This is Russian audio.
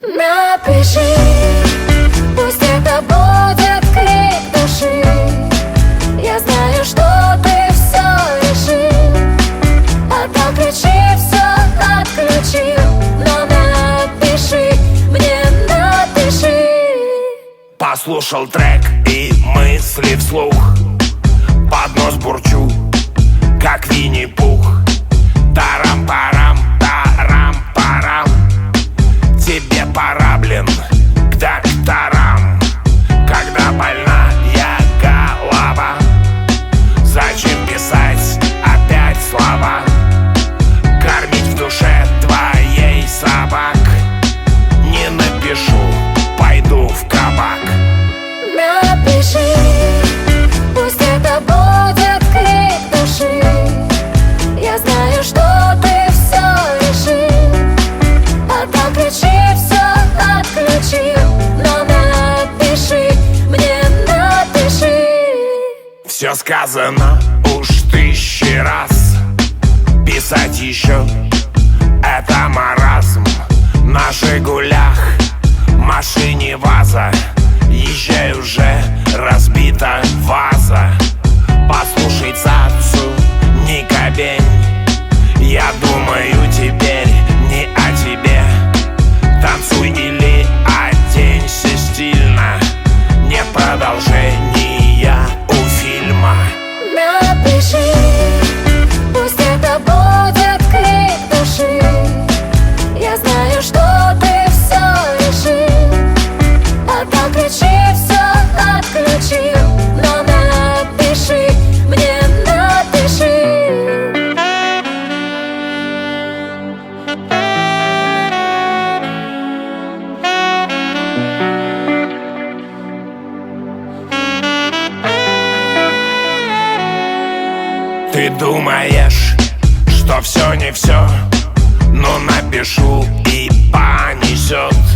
Напиши, пусть это будет крик души. Я знаю, что ты все решил, отключи все, отключи. Но напиши, мне напиши. Послушал трек и мысли вслух, под нос бурчу, как Винни-Пух. Тарам-парам, тарам-парам, тебе пора, блин, к докторам. Когда больная голова, зачем писать опять слова? Кормить в душе твоей собак. Не напишу, пойду в кабак. Напиши, пусть это будет крик души. Я знаю, что ты все решил, отключи все, отключи. Но напиши, мне напиши. Все сказано уж 1000 раз, писать еще — это маразм. На «Жигулях», машине «ВАЗа», езжай уже, разбита ваза. Послушай цацу, не кобень, я думаю теперь не о тебе. Танцуй или оденься стильно, нет продолжения у фильма. Напиши, пусть это будет крик души. Я знаю, что ты все решил, отключи все, отключи. Но напиши, мне напиши. Ты думаешь, что все не все, но напишу и понесет.